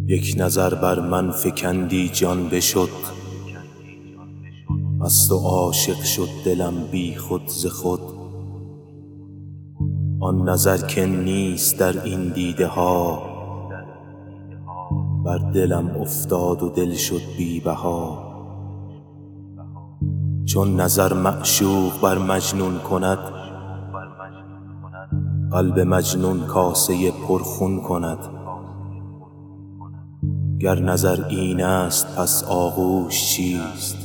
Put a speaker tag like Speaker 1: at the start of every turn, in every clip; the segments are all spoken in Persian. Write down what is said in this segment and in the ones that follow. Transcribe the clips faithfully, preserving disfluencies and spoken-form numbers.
Speaker 1: یک نظر بر من فکندی جان بشد، مست و عاشق شد دلم بی خود ز خود. آن نظر که نیست در این دیده ها، بر دلم افتاد و دل شد بی بها. چون نظر معشوق بر مجنون کند، قلب مجنون کاسه پرخون کند. گر نظر این است پس آغوش چیست؟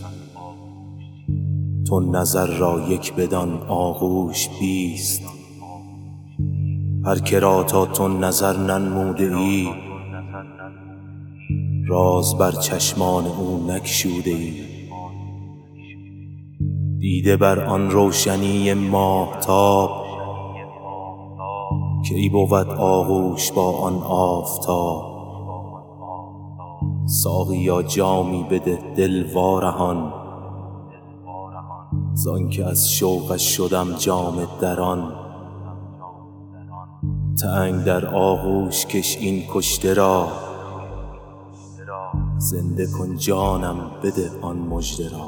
Speaker 1: تو نظر را یک بدان آغوش بیست. هر که را تا تو نظر ننموده ای، راز بر چشمان او نگشوده ای. دیده بر آن روشنی ماهتاب، کی بود آغوش با آن آفتاب. ساقیا جامی بده دل وارهان، زانکه از شوقش شدم جامه دران. تنگ در آغوش کش این کشته را، زنده کن جانم بده آن مژده را.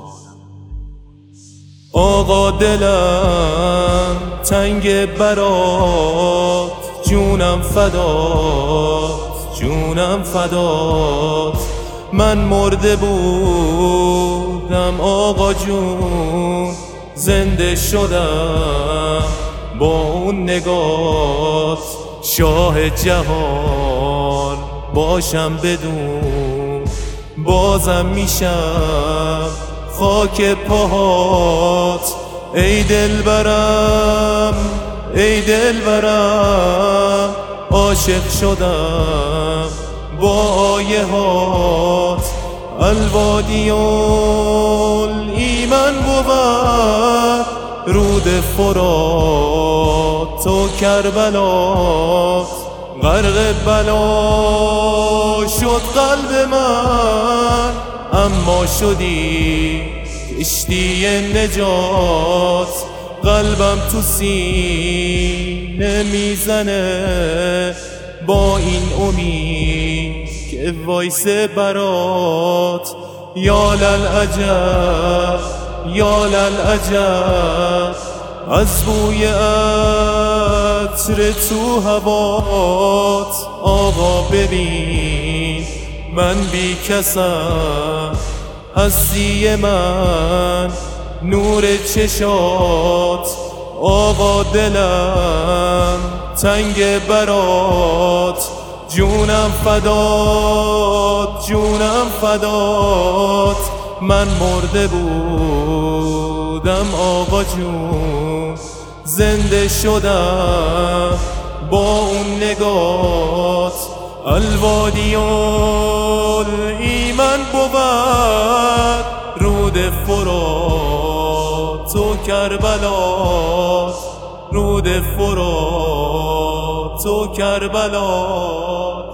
Speaker 1: آقا دلم تنگ برات، جونم فدات، جونم فدات. من مرده بودم آقا جون، زنده شدم با اون نگات. شاه جهان باشم بدون، بازم میشم خاک پاهات. ای دلبرم ای دلبرم، عاشق شدم با آیه هات. الوادی الایمن بود رود فرات و کربلات. غرق بلا شد قلب من، اما شدی کشتی نجات. قلبم تو سینه میزنه با این امید که وایسه برات. یا للعجب یا للعجب، از بوی عطر تو هوات. آقا ببین من بی کسم، هستی من نور چشات. آقا دلم تنگ برات، جونم فدات، جونم فدات. من مرده بودم آقا جون، زنده شدم با اون نگات. الوادی الایمن بود رود فرات و کربلات. رود فرات و کربلات.